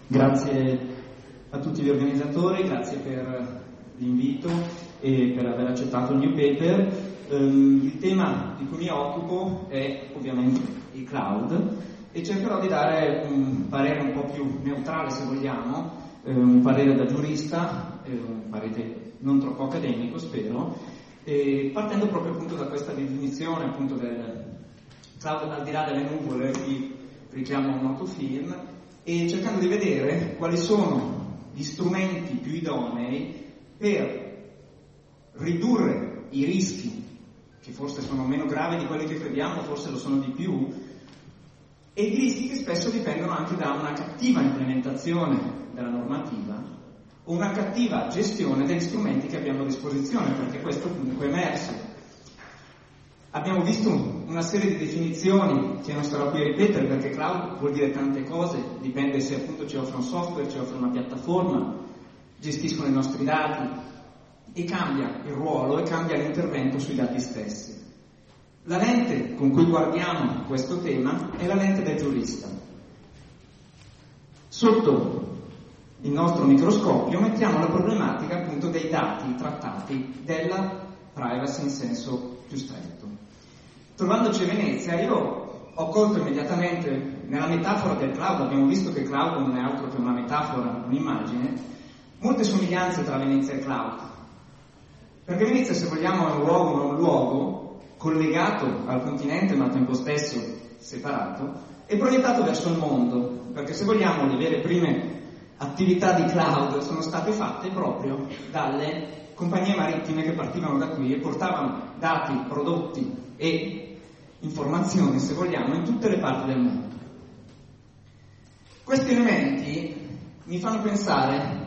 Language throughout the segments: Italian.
Grazie a tutti gli organizzatori, grazie per l'invito e per aver accettato il mio paper. Il tema di cui mi occupo è ovviamente il cloud e cercherò di dare un parere un po' più neutrale, se vogliamo, un parere da giurista, un parere non troppo accademico, spero, partendo proprio appunto da questa definizione appunto del cloud al di là delle nuvole, qui richiamo un noto film, e cercando di vedere quali sono gli strumenti più idonei per ridurre i rischi, che forse sono meno gravi di quelli che crediamo, forse lo sono di più, e i rischi che spesso dipendono anche da una cattiva implementazione della normativa o una cattiva gestione degli strumenti che abbiamo a disposizione, perché questo comunque è emerso. Abbiamo visto una serie di definizioni che non starò qui a ripetere, perché cloud vuol dire tante cose, dipende se appunto ci offre un software, ci offre una piattaforma, gestiscono i nostri dati, e cambia il ruolo e cambia l'intervento sui dati stessi. La lente con cui guardiamo questo tema è la lente del giurista. Sotto il nostro microscopio mettiamo la problematica appunto dei dati trattati, della privacy in senso più stretto. Trovandoci a Venezia, io ho colto immediatamente nella metafora del cloud, abbiamo visto che cloud non è altro che una metafora, un'immagine, molte somiglianze tra Venezia e cloud. Perché Venezia, se vogliamo, è un luogo, non un luogo, collegato al continente ma al tempo stesso separato, e proiettato verso il mondo, perché se vogliamo le vere prime attività di cloud sono state fatte proprio dalle compagnie marittime che partivano da qui e portavano dati, prodotti e informazioni, se vogliamo, in tutte le parti del mondo. Questi elementi mi fanno pensare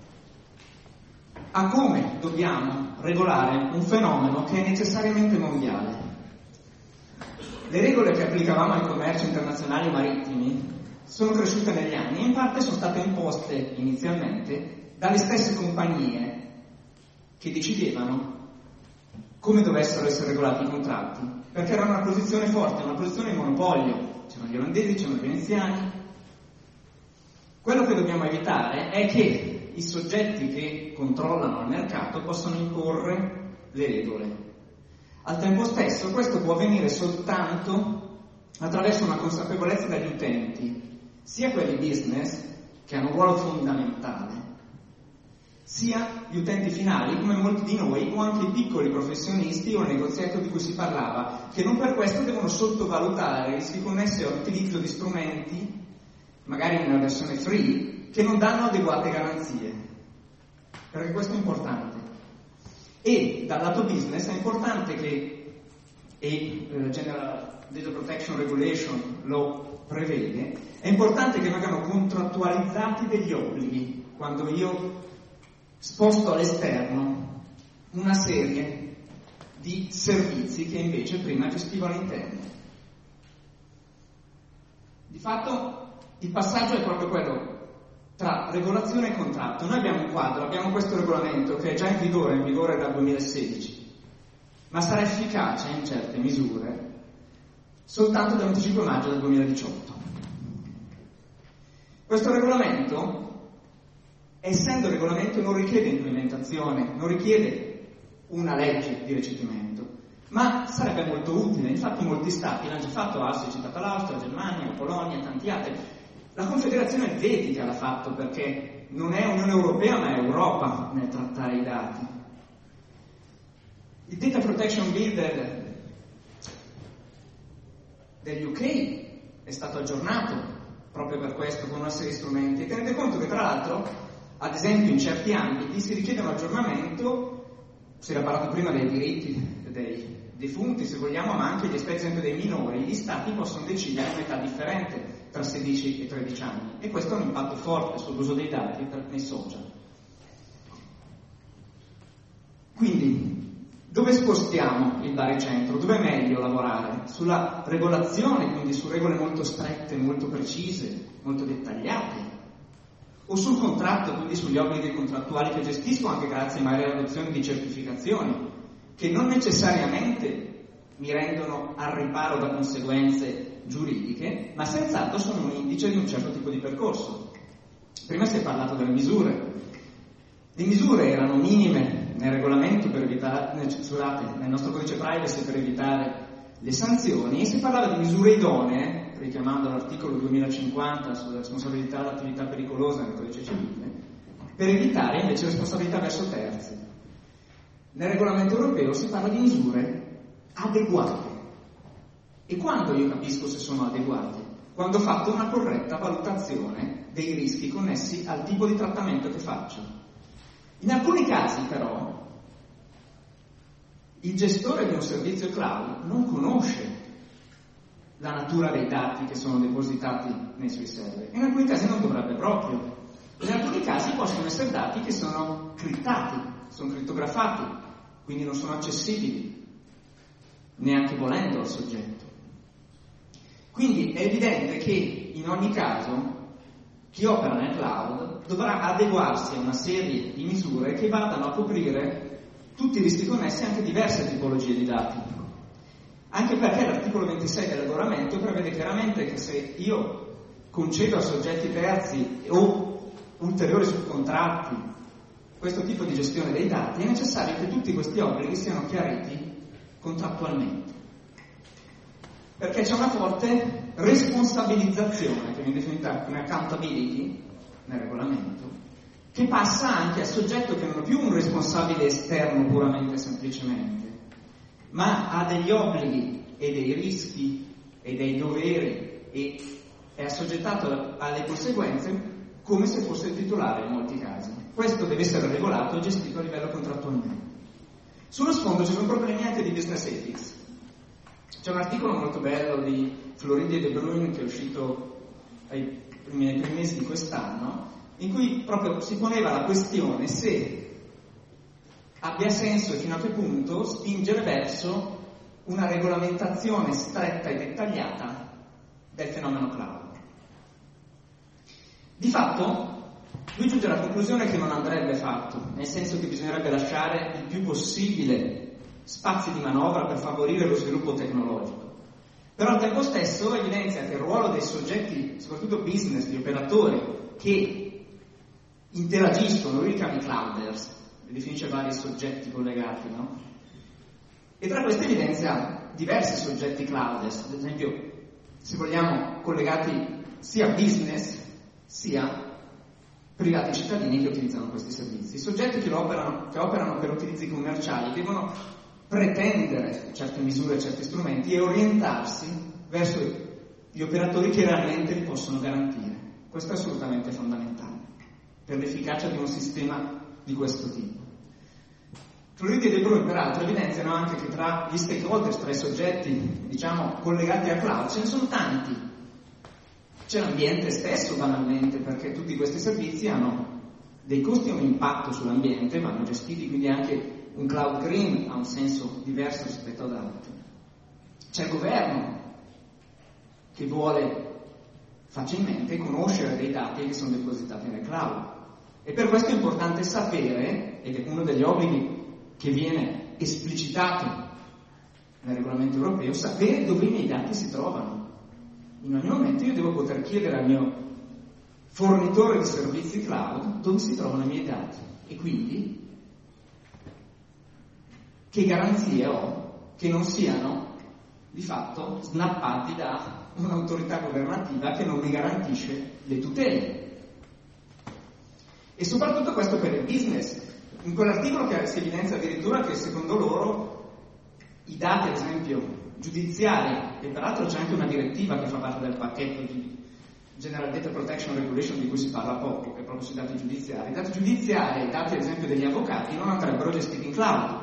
a come dobbiamo regolare un fenomeno che è necessariamente mondiale. Le regole che applicavamo ai commerci internazionali marittimi sono cresciute negli anni e in parte sono state imposte inizialmente dalle stesse compagnie che decidevano come dovessero essere regolati i contratti, perché era una posizione forte, una posizione di monopolio. C'erano gli olandesi, c'erano i veneziani. Quello che dobbiamo evitare è che i soggetti che controllano il mercato possano imporre le regole. Al tempo stesso questo può avvenire soltanto attraverso una consapevolezza degli utenti, sia quelli business, che hanno un ruolo fondamentale, sia gli utenti finali, come molti di noi, o anche i piccoli professionisti o il negoziato di cui si parlava, che non per questo devono sottovalutare i rischi connessi all'utilizzo di strumenti, magari in una versione free, che non danno adeguate garanzie, perché questo è importante. E dal lato business è importante che, e la General Data Protection Regulation lo prevede, è importante che vengano contrattualizzati degli obblighi quando io sposto all'esterno una serie di servizi che invece prima gestivo all'interno. Di fatto il passaggio è proprio quello tra regolazione e contratto. Noi abbiamo un quadro, abbiamo questo regolamento che è già in vigore dal 2016, ma sarà efficace in certe misure soltanto dal 25 maggio del 2018. Questo regolamento, essendo regolamento, non richiede implementazione, non richiede una legge di recepimento, ma sarebbe molto utile. Infatti molti stati l'hanno già fatto, Austria, citata l'Austria, Germania, Polonia, tanti altri. La Confederazione Elvetica l'ha fatto perché non è Unione Europea ma è Europa nel trattare i dati. Il Data Protection Bill degli UK è stato aggiornato proprio per questo, con una serie di strumenti, e tenete conto che tra l'altro, ad esempio in certi ambiti, si richiede un aggiornamento, si era parlato prima dei diritti dei defunti, se vogliamo, ma anche gli aspetti esempio dei minori. Gli stati possono decidere un'età differente tra 16 e 13 anni, e questo ha un impatto forte sull'uso dei dati nei social. Quindi, dove spostiamo il baricentro? Dove è meglio lavorare? Sulla regolazione, quindi su regole molto strette, molto precise, molto dettagliate? O sul contratto, quindi sugli obblighi contrattuali che gestisco, anche grazie magari all'adozione di certificazioni, che non necessariamente mi rendono al riparo da conseguenze giuridiche, ma senz'altro sono un indice di un certo tipo di percorso. Prima si è parlato delle misure. Le misure erano minime nel regolamento per evitare, nel nostro codice privacy per evitare le sanzioni, e si parlava di misure idonee, richiamando l'articolo 2050 sulla responsabilità dell'attività pericolosa nel codice civile, per evitare invece responsabilità verso terzi. Nel regolamento europeo si parla di misure adeguate. E quando io capisco se sono adeguate? Quando ho fatto una corretta valutazione dei rischi connessi al tipo di trattamento che faccio. In alcuni casi però il gestore di un servizio cloud non conosce la natura dei dati che sono depositati nei suoi server. In alcuni casi non dovrebbe proprio. In alcuni casi possono essere dati che sono criptati, sono crittografati, quindi non sono accessibili neanche volendo al soggetto. Quindi è evidente che in ogni caso chi opera nel cloud dovrà adeguarsi a una serie di misure che vadano a coprire tutti i rischi connessi anche a diverse tipologie di dati. Anche perché l'articolo 26 del regolamento prevede chiaramente che se io concedo a soggetti terzi o ulteriori subcontratti questo tipo di gestione dei dati, è necessario che tutti questi obblighi siano chiariti contrattualmente. Perché c'è una forte responsabilizzazione, che viene definita come accountability nel regolamento, che passa anche al soggetto che non è più un responsabile esterno puramente e semplicemente, ma ha degli obblighi e dei rischi e dei doveri e è assoggettato alle conseguenze come se fosse il titolare in molti casi. Questo deve essere regolato e gestito a livello contrattualmente. Sullo sfondo ci sono problemi anche di business ethics. C'è un articolo molto bello di Floridi e De Bruyn che è uscito nei primi mesi di quest'anno, in cui proprio si poneva la questione se abbia senso e fino a che punto spingere verso una regolamentazione stretta e dettagliata del fenomeno cloud. Di fatto lui giunge alla conclusione che non andrebbe fatto, nel senso che bisognerebbe lasciare il più possibile spazi di manovra per favorire lo sviluppo tecnologico. Però al tempo stesso evidenzia che il ruolo dei soggetti, soprattutto business, di operatori che interagiscono, lui li chiama i clouders, li definisce vari soggetti collegati, no? E tra questi evidenzia diversi soggetti clouders, ad esempio, se vogliamo, collegati sia a business sia privati cittadini che utilizzano questi servizi. I soggetti che operano per utilizzi commerciali devono pretendere certe misure, certi strumenti e orientarsi verso gli operatori che realmente li possono garantire. Questo è assolutamente fondamentale per l'efficacia di un sistema di questo tipo. Floridi e De Bruyn peraltro evidenziano anche che tra gli stakeholders, tra i soggetti diciamo collegati a cloud, ce ne sono tanti. C'è l'ambiente stesso banalmente, perché tutti questi servizi hanno dei costi e un impatto sull'ambiente, vanno gestiti, quindi anche un cloud green ha un senso diverso rispetto ad altri. C'è il governo che vuole facilmente conoscere dei dati che sono depositati nel cloud, e per questo è importante sapere, ed è uno degli obblighi che viene esplicitato nel regolamento europeo, sapere dove i miei dati si trovano. In ogni momento io devo poter chiedere al mio fornitore di servizi cloud dove si trovano i miei dati e quindi che garanzie ho che non siano di fatto snappati da un'autorità governativa che non mi garantisce le tutele. E soprattutto questo per il business. In quell'articolo che si evidenzia addirittura che secondo loro i dati, ad esempio, giudiziari, e peraltro c'è anche una direttiva che fa parte del pacchetto di General Data Protection Regulation di cui si parla poco, che è proprio sui dati giudiziari. I dati giudiziari e i dati, ad esempio, degli avvocati non andrebbero gestiti in cloud.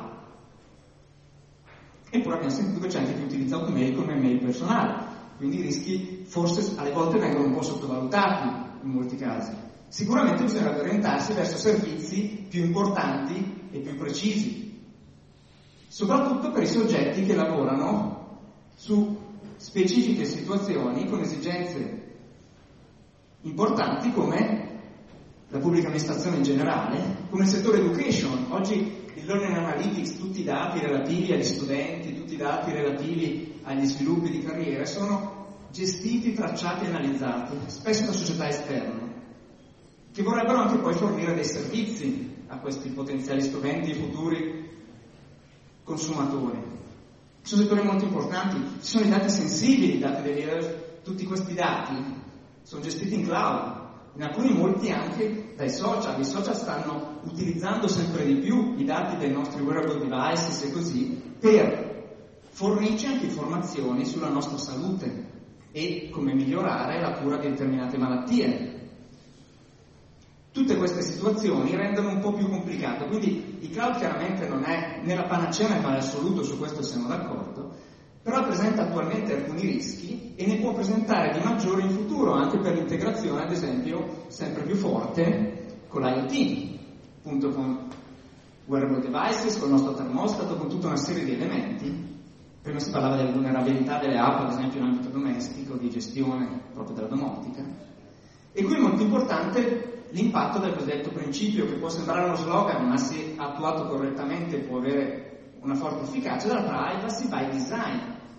Eppure abbiamo sentito che c'è anche chi utilizza Hotmail come mail personale, quindi i rischi forse alle volte vengono un po' sottovalutati in molti casi. Sicuramente bisognerebbe orientarsi verso servizi più importanti e più precisi, soprattutto per i soggetti che lavorano su specifiche situazioni con esigenze importanti come la pubblica amministrazione in generale, come il settore education. Oggi il learning analytics, tutti i dati relativi agli studenti, tutti i dati relativi agli sviluppi di carriera sono gestiti, tracciati e analizzati, spesso da società esterne. che vorrebbero anche poi fornire dei servizi a questi potenziali studenti futuri consumatori. Sono settori molto importanti, ci sono i dati sensibili, i dati dei leader, tutti questi dati sono gestiti in cloud, in alcuni molti anche dai social. I social stanno utilizzando sempre di più i dati dei nostri wearable devices e così per fornirci anche informazioni sulla nostra salute e come migliorare la cura di determinate malattie. Tutte queste situazioni rendono un po' più complicato, quindi il cloud chiaramente non è né la panacea né il male assoluto, su questo siamo d'accordo, però presenta attualmente alcuni rischi e ne può presentare di maggiore in futuro, anche per l'integrazione, ad esempio, sempre più forte con l'IoT, appunto con wearable devices, con il nostro termostato, con tutta una serie di elementi. Prima si parlava delle vulnerabilità delle app, ad esempio in ambito domestico, di gestione proprio della domotica. E qui è molto importante l'impatto del cosiddetto principio, che può sembrare uno slogan, ma se attuato correttamente può avere una forte efficacia, della privacy by design.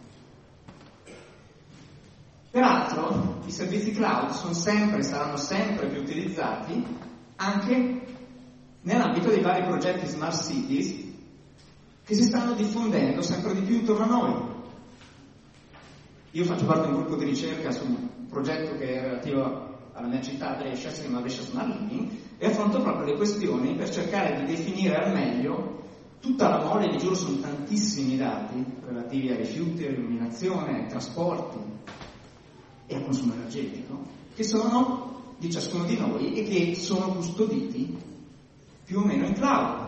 Peraltro i servizi cloud saranno sempre più utilizzati anche nell'ambito dei vari progetti smart cities che si stanno diffondendo sempre di più intorno a noi. Io faccio parte di un gruppo di ricerca su un progetto che è relativo alla mia città, Brescia, si chiama Brescia Smart Living, e affronto proprio le questioni per cercare di definire al meglio tutta la mole, di giuro sono tantissimi dati relativi ai rifiuti, all'illuminazione, ai trasporti e al consumo energetico, che sono di ciascuno di noi e che sono custoditi più o meno in cloud.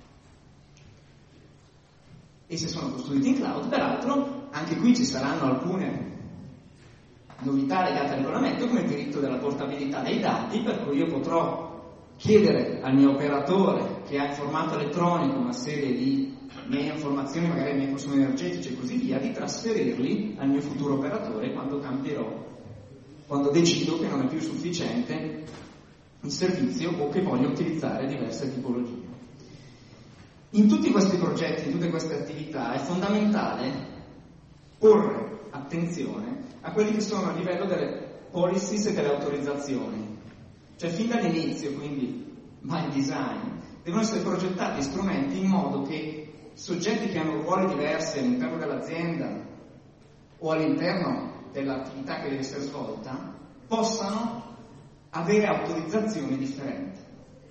E se sono custoditi in cloud, peraltro, anche qui ci saranno alcune novità legate al regolamento, come il diritto della portabilità dei dati, per cui io potrò chiedere al mio operatore che ha in formato elettronico una serie di miei informazioni, magari i miei consumi energetici e così via, di trasferirli al mio futuro operatore quando cambierò, quando decido che non è più sufficiente il servizio o che voglio utilizzare diverse tipologie. In tutti questi progetti, in tutte queste attività è fondamentale porre attenzione a quelli che sono a livello delle policies e delle autorizzazioni. Cioè fin dall'inizio, quindi by design, devono essere progettati strumenti in modo che soggetti che hanno ruoli diversi all'interno dell'azienda o all'interno dell'attività che deve essere svolta possano avere autorizzazioni differenti.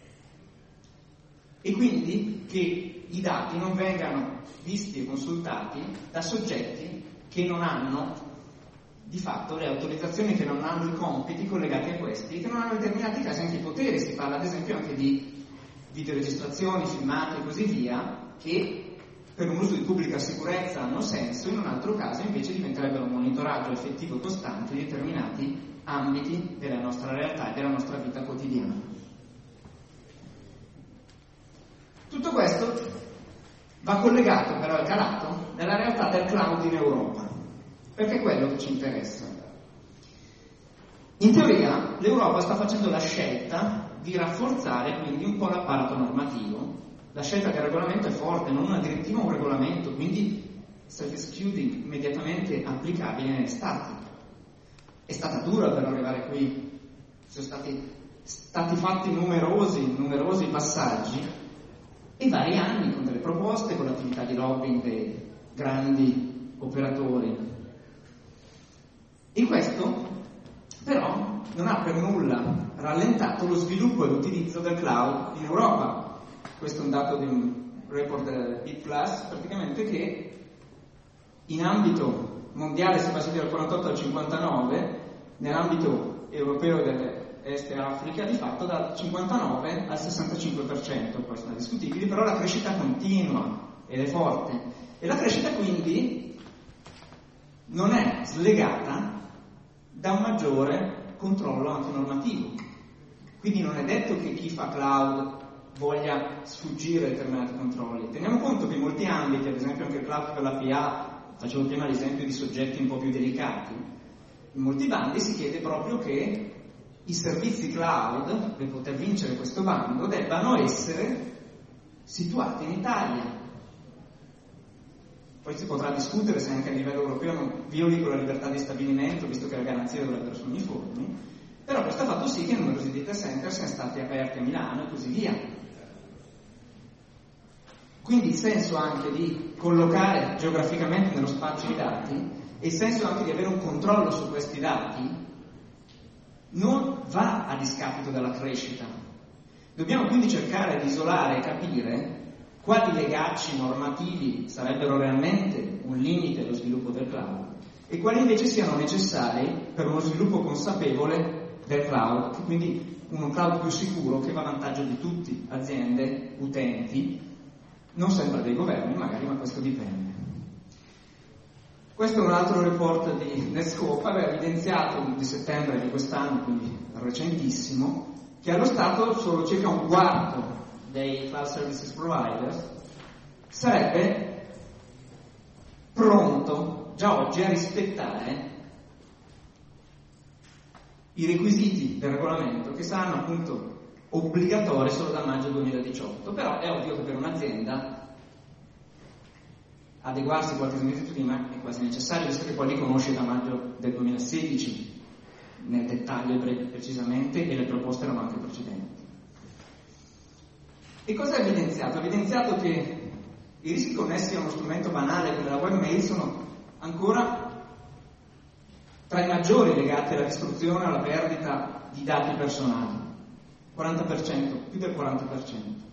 E quindi che i dati non vengano visti e consultati da soggetti che non hanno di fatto le autorizzazioni, che non hanno i compiti collegati a questi, che non hanno in determinati casi anche i poteri. Si parla ad esempio anche di videoregistrazioni, filmati e così via, che per un uso di pubblica sicurezza hanno senso, in un altro caso invece diventerebbero un monitoraggio effettivo e costante di determinati ambiti della nostra realtà e della nostra vita quotidiana. Tutto questo va collegato però e calato nella realtà del cloud in Europa, perché è quello che ci interessa. In teoria l'Europa sta facendo la scelta di rafforzare quindi un po' l'apparato normativo. La scelta del regolamento è forte, non una direttiva, un regolamento, quindi self-excluding, immediatamente applicabile negli Stati. È stata dura per arrivare qui, sono stati fatti numerosi passaggi e vari anni con delle proposte, con l'attività di lobbying dei grandi operatori. E questo però non ha per nulla rallentato lo sviluppo e l'utilizzo del cloud in Europa. Questo è un dato di un report del IT Plus, praticamente, che in ambito mondiale si è passati dal 48 al 59, nell'ambito europeo dell'Est e Africa di fatto dal 59 al 65%, poi sono discutibili, però la crescita continua ed è forte. E la crescita quindi non è slegata da un maggiore controllo anche normativo. Quindi non è detto che chi fa cloud voglia sfuggire a determinati controlli. Teniamo conto che in molti ambiti, ad esempio anche il cloud per la PA, facevo prima l'esempio di soggetti un po' più delicati, in molti bandi si chiede proprio che i servizi cloud, per poter vincere questo bando, debbano essere situati in Italia. Poi si potrà discutere se anche a livello europeo non violi con la libertà di stabilimento, visto che la garanzia dovrebbero essere uniformi, Però questo ha fatto sì che numerosi data center siano stati aperti a Milano e così via. Quindi il senso anche di collocare geograficamente nello spazio i dati e il senso anche di avere un controllo su questi dati non va a discapito della crescita. Dobbiamo quindi cercare di isolare e capire quali legacci normativi sarebbero realmente un limite allo sviluppo del cloud e quali invece siano necessari per uno sviluppo consapevole del cloud, quindi uno cloud più sicuro che va a vantaggio di tutti, aziende, utenti, non sempre dei governi magari, ma questo dipende. Questo è un altro report di Netscope, aveva evidenziato di settembre di quest'anno, quindi recentissimo, che allo Stato solo circa un quarto dei cloud services providers sarebbe pronto già oggi a rispettare i requisiti del regolamento che saranno appunto obbligatori solo da maggio 2018. Però è ovvio che per un'azienda adeguarsi qualche mese prima è quasi necessario, visto che poi li conosce da maggio del 2016 nel dettaglio precisamente, e le proposte erano anche precedenti. E cosa ha evidenziato? Ha evidenziato che i rischi connessi a uno strumento banale come la webmail sono ancora tra i maggiori legati alla distruzione o alla perdita di dati personali, 40%, più del 40%.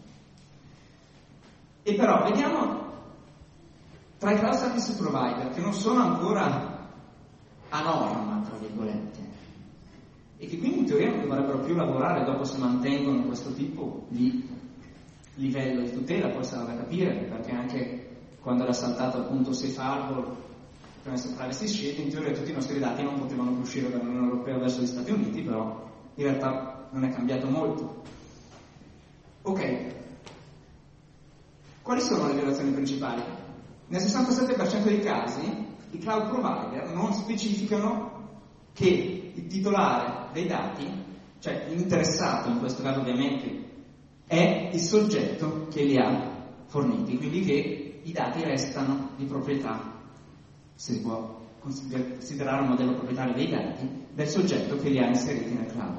E però vediamo tra i cloud service provider che non sono ancora a norma, tra virgolette, e che quindi in teoria non dovrebbero più lavorare dopo se mantengono questo tipo di livello di tutela. Poi sarà da capire, perché anche quando era saltato appunto Safe Harbor, Privacy Shield, in teoria tutti i nostri dati non potevano più uscire dall'Unione Europea verso gli Stati Uniti, però in realtà non è cambiato molto. Ok, quali sono le violazioni principali? Nel 67% dei casi i cloud provider non specificano che il titolare dei dati, cioè l'interessato in questo caso ovviamente, è il soggetto che li ha forniti, quindi che i dati restano di proprietà, se si può considerare un modello proprietario dei dati, del soggetto che li ha inseriti nel cloud.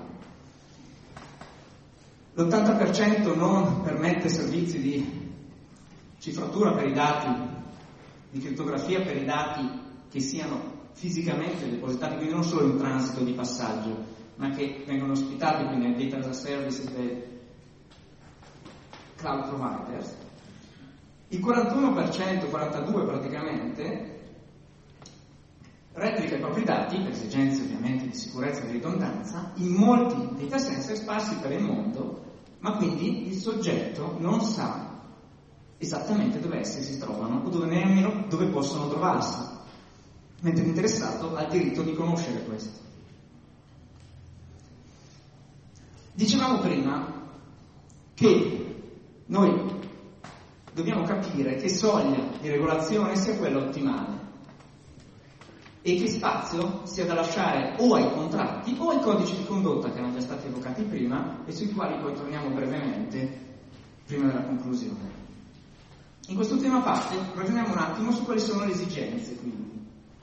L'80% non permette servizi di cifratura per i dati, di crittografia per i dati che siano fisicamente depositati, quindi non solo in transito di passaggio, ma che vengono ospitati quindi nei data as a service dei cloud providers. Il 41%, 42% praticamente, replica i propri dati, per esigenze ovviamente di sicurezza e di ridondanza, in molti data center sparsi per il mondo, ma quindi il soggetto non sa esattamente dove essi si trovano o dove nemmeno dove possono trovarsi, mentre l'interessato ha il diritto di conoscere questo. Dicevamo prima che noi dobbiamo capire che soglia di regolazione sia quella ottimale e che spazio sia da lasciare o ai contratti o ai codici di condotta che erano già stati evocati prima e sui quali poi torniamo brevemente prima della conclusione. In quest'ultima parte ragioniamo un attimo su quali sono le esigenze, quindi.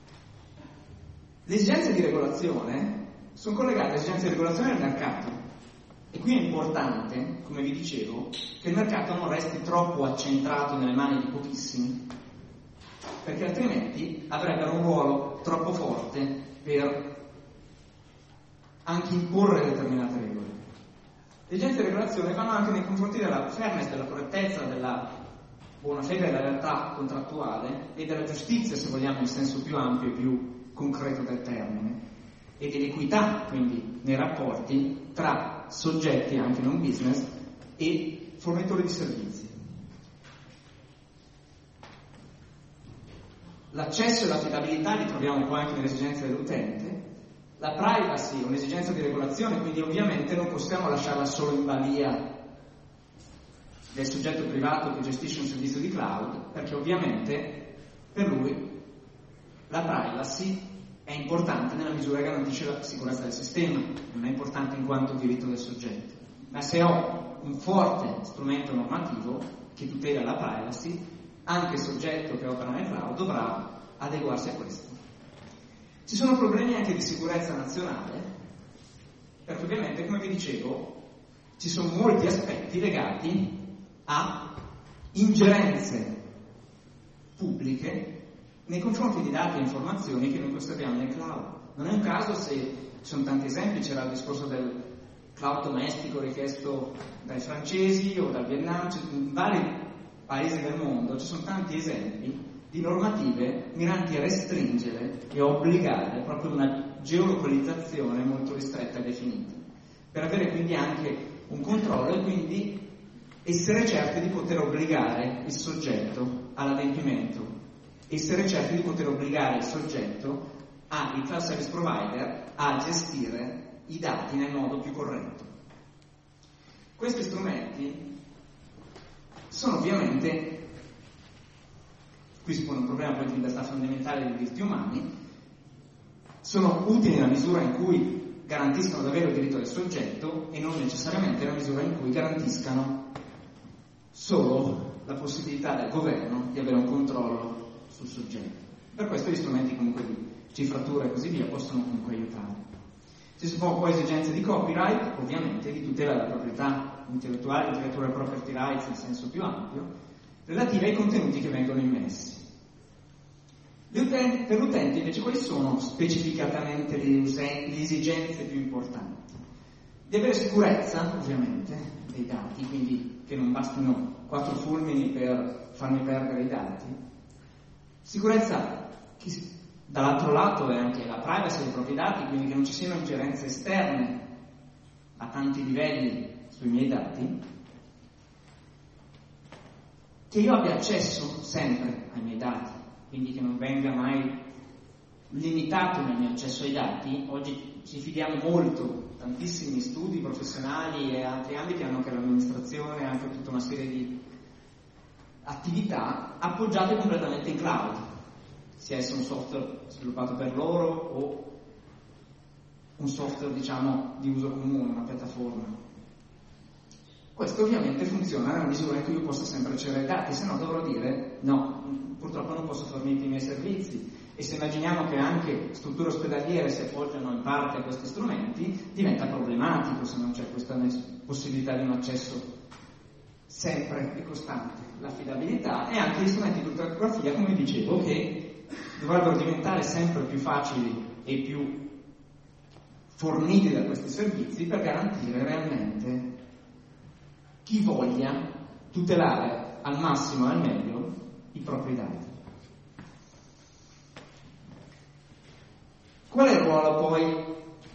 Le esigenze di regolazione sono collegate alle esigenze di regolazione del mercato, e qui è importante, come vi dicevo, che il mercato non resti troppo accentrato nelle mani di pochissimi, perché altrimenti avrebbero un ruolo troppo forte per anche imporre determinate regole. Le esigenze di regolazione vanno anche nei confronti della fairness, della correttezza, della buona fede, della realtà contrattuale e della giustizia, se vogliamo, in senso più ampio e più concreto del termine, e dell'equità, quindi, nei rapporti tra soggetti, anche non business, e fornitori di servizi. L'accesso e l'affidabilità li troviamo poi anche nelle esigenze dell'utente. La privacy è un'esigenza di regolazione, quindi ovviamente non possiamo lasciarla solo in balia del soggetto privato che gestisce un servizio di cloud, perché ovviamente per lui la privacy è importante nella misura che garantisce la sicurezza del sistema, non è importante in quanto diritto del soggetto. Ma se ho un forte strumento normativo che tutela la privacy, anche il soggetto che opera nel cloud dovrà adeguarsi a questo. Ci sono problemi anche di sicurezza nazionale, perché ovviamente, come vi dicevo, ci sono molti aspetti legati a ingerenze pubbliche nei confronti di dati e informazioni che noi conserviamo nel cloud. Non è un caso se ci sono tanti esempi, c'era il discorso del cloud domestico richiesto dai francesi o dal Vietnam, in vari paesi del mondo ci sono tanti esempi di normative miranti a restringere e a obbligare proprio una geolocalizzazione molto ristretta e definita, per avere quindi anche un controllo e quindi essere certi di poter obbligare il soggetto all'adempimento, essere certi di poter obbligare il soggetto, il cloud service provider, a gestire i dati nel modo più corretto. Questi strumenti sono ovviamente, qui si pone un problema poi di libertà fondamentale e di diritti umani, sono utili nella misura in cui garantiscono davvero il diritto del soggetto e non necessariamente nella misura in cui garantiscano solo la possibilità del governo di avere un controllo sul soggetto. Per questo gli strumenti comunque di cifratura e così via possono comunque aiutare. Ci sono poi esigenze di copyright, ovviamente, di tutela della proprietà intellettuale, intellectual property rights in senso più ampio, relative ai contenuti che vengono immessi. Per l'utente invece quali sono specificatamente le esigenze più importanti? Di avere sicurezza, ovviamente, dei dati, quindi che non bastino 4 fulmini per farmi perdere i dati. Sicurezza che dall'altro lato è anche la privacy dei propri dati, quindi che non ci siano ingerenze esterne a tanti livelli sui miei dati, che io abbia accesso sempre ai miei dati, quindi che non venga mai limitato nel mio accesso ai dati. Oggi ci fidiamo molto, tantissimi studi professionali e altri ambiti hanno anche l'amministrazione, anche tutta una serie di attività appoggiate completamente in cloud, sia esso un software sviluppato per loro o un software, diciamo, di uso comune, una piattaforma. Questo ovviamente funziona nella misura in cui io possa sempre ricevere dati, se no dovrò dire no, purtroppo non posso fornirti i miei servizi. E se immaginiamo che anche strutture ospedaliere si appoggiano in parte a questi strumenti, diventa problematico se non c'è questa possibilità di un accesso sempre e costante. L'affidabilità e anche gli strumenti di crittografia, come dicevo, che dovrebbero diventare sempre più facili e più forniti da questi servizi per garantire realmente chi voglia tutelare al massimo e al meglio i propri dati. Qual è il ruolo poi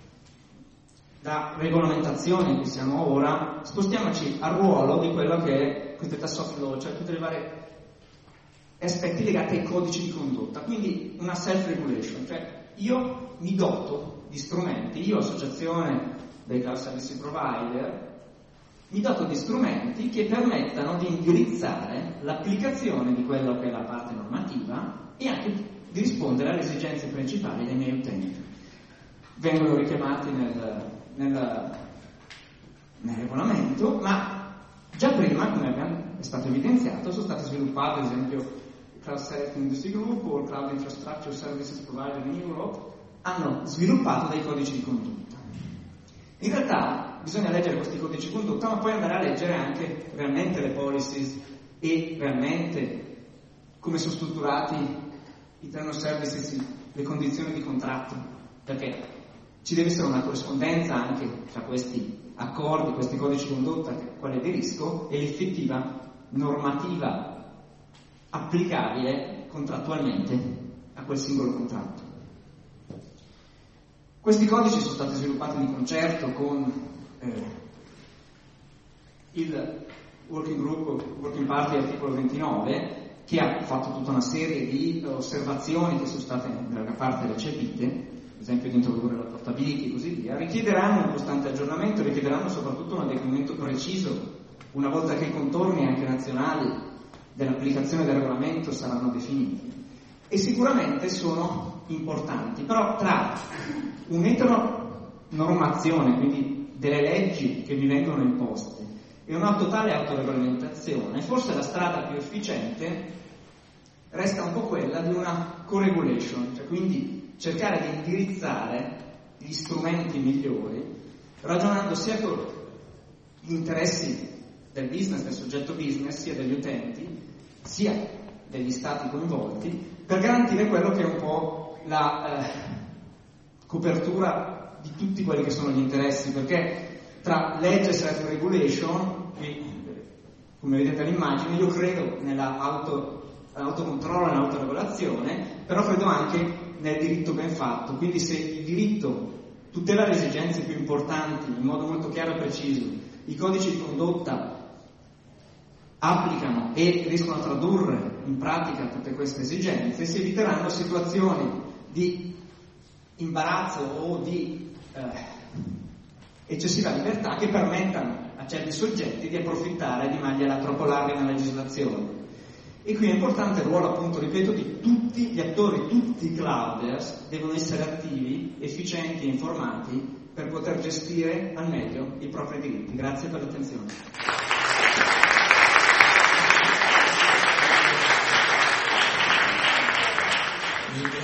da regolamentazione in cui siamo ora? Spostiamoci al ruolo di quello che è cosiddetta soft law, cioè tutti i vari aspetti legati ai codici di condotta, quindi una self-regulation, cioè io mi doto di strumenti, io associazione dei cloud service provider, mi doto di strumenti che permettano di indirizzare l'applicazione di quello che è la parte normativa e anche di rispondere alle esigenze principali dei miei utenti. Vengono richiamati nel regolamento, ma già prima, come è stato evidenziato, sono stati sviluppati, ad esempio, il Cloud Select Industry Group o il Cloud Infrastructure Services Provider in Europe, hanno sviluppato dei codici di condotta. In realtà bisogna leggere questi codici di condotta, ma poi andare a leggere anche realmente le policies e realmente come sono strutturati i terms of services, le condizioni di contratto, perché ci deve essere una corrispondenza anche tra questi accordi, questi codici di condotta, quali aderisco, e l'effettiva normativa applicabile contrattualmente a quel singolo contratto. Questi codici sono stati sviluppati di concerto con il Working Party articolo 29, che ha fatto tutta una serie di osservazioni che sono state in larga parte recepite, ad esempio di introdurre la portability e così via. Richiederanno un costante aggiornamento, richiederanno soprattutto un adeguamento preciso una volta che i contorni anche nazionali dell'applicazione del regolamento saranno definiti. E sicuramente sono importanti, però tra un'eteronormazione, quindi delle leggi che mi vengono imposte, e una totale autoregolamentazione, forse la strada più efficiente resta un po' quella di una co-regulation, cioè quindi cercare di indirizzare gli strumenti migliori ragionando sia con gli interessi del business, del soggetto business, sia degli utenti, sia degli stati coinvolti, per garantire quello che è un po' la copertura di tutti quelli che sono gli interessi, perché tra legge e self-regulation, come vedete all'immagine, io credo nell'autocontrollo, nell'autoregolazione, però credo anche nel diritto ben fatto. Quindi se il diritto tutela le esigenze più importanti in modo molto chiaro e preciso, i codici di condotta applicano e riescono a tradurre in pratica tutte queste esigenze, si eviteranno situazioni di imbarazzo o di eccessiva libertà che permettano a certi soggetti di approfittare di maglie troppo larghe nella legislazione. E qui è importante il ruolo, appunto, ripeto, di tutti gli attori, tutti i clouders devono essere attivi, efficienti e informati per poter gestire al meglio i propri diritti. Grazie per l'attenzione.